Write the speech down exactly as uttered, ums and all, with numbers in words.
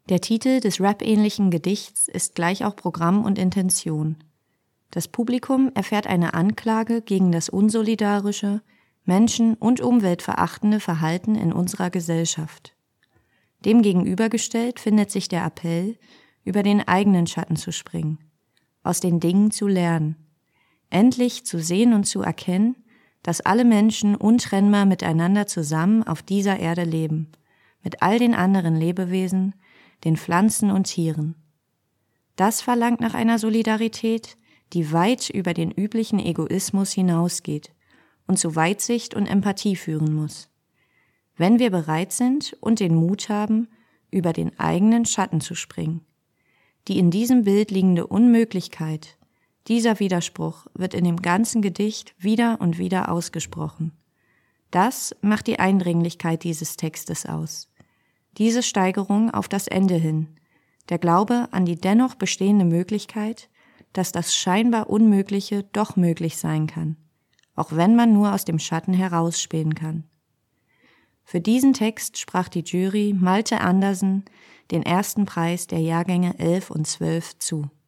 Der Titel des Rap-ähnlichen Gedichts ist gleich auch Programm und Intention. Das Publikum erfährt eine Anklage gegen das unsolidarische, menschen- und umweltverachtende Verhalten in unserer Gesellschaft. Dem gegenübergestellt findet sich der Appell, über den eigenen Schatten zu springen, aus den Dingen zu lernen, endlich zu sehen und zu erkennen, dass alle Menschen untrennbar miteinander zusammen auf dieser Erde leben, mit all den anderen Lebewesen, den Pflanzen und Tieren. Das verlangt nach einer Solidarität, die weit über den üblichen Egoismus hinausgeht und zu Weitsicht und Empathie führen muss. Wenn wir bereit sind und den Mut haben, über den eigenen Schatten zu springen. Die in diesem Bild liegende Unmöglichkeit, dieser Widerspruch wird in dem ganzen Gedicht wieder und wieder ausgesprochen. Das macht die Eindringlichkeit dieses Textes aus. Diese Steigerung auf das Ende hin, der Glaube an die dennoch bestehende Möglichkeit, dass das scheinbar Unmögliche doch möglich sein kann, auch wenn man nur aus dem Schatten herausspähen kann. Für diesen Text sprach die Jury Malte Andersen den ersten Preis der Jahrgänge elf und zwölf zu.